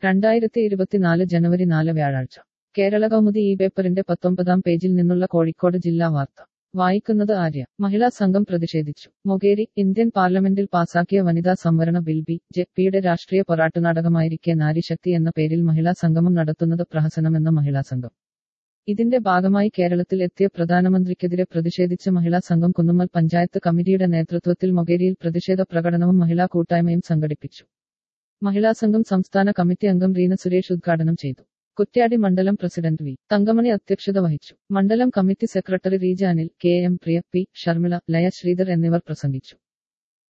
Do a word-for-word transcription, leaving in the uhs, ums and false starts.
രണ്ടായിരത്തി ഇരുപത്തിനാല് ജനുവരി നാല് വ്യാഴാഴ്ച കേരള കൗമുദി ഈ പേപ്പറിന്റെ പത്തൊമ്പതാം പേജിൽ നിന്നുള്ള കോഴിക്കോട് ജില്ലാ വാർത്ത വായിക്കുന്നത് ആര്യ. മഹിളാ സംഘം പ്രതിഷേധിച്ചു. മൊകേരി. ഇന്ത്യൻ പാർലമെന്റിൽ പാസാക്കിയ വനിതാ സംവരണ ബിൽ ബി ജെ പിയുടെ രാഷ്ട്രീയ പോരാട്ടനാടകമായിരിക്കെ നാരിശക്തി എന്ന പേരിൽ മഹിളാ സംഗമം നടത്തുന്നത് പ്രഹസനമെന്ന മഹിളാ സംഘം. ഇതിന്റെ ഭാഗമായി കേരളത്തിൽ എത്തിയ പ്രധാനമന്ത്രിക്കെതിരെ പ്രതിഷേധിച്ച് മഹിളാ സംഘം കുന്നുമ്മൽ പഞ്ചായത്ത് കമ്മിറ്റിയുടെ നേതൃത്വത്തിൽ മൊകേരിയിൽ പ്രതിഷേധ പ്രകടനവും മഹിളാ കൂട്ടായ്മയും സംഘടിപ്പിച്ചു. മഹിളാ സംഘം സംസ്ഥാന കമ്മിറ്റി അംഗം റീന സുരേഷ് ഉദ്ഘാടനം ചെയ്തു. കുറ്റ്യാടി മണ്ഡലം പ്രസിഡന്റ് വി തങ്കമണി അധ്യക്ഷത വഹിച്ചു. മണ്ഡലം committee secretary Reeja Anil, K M Priya, P Sharmila, Laya Sreedhar എന്നിവർ പ്രസംഗിച്ചു.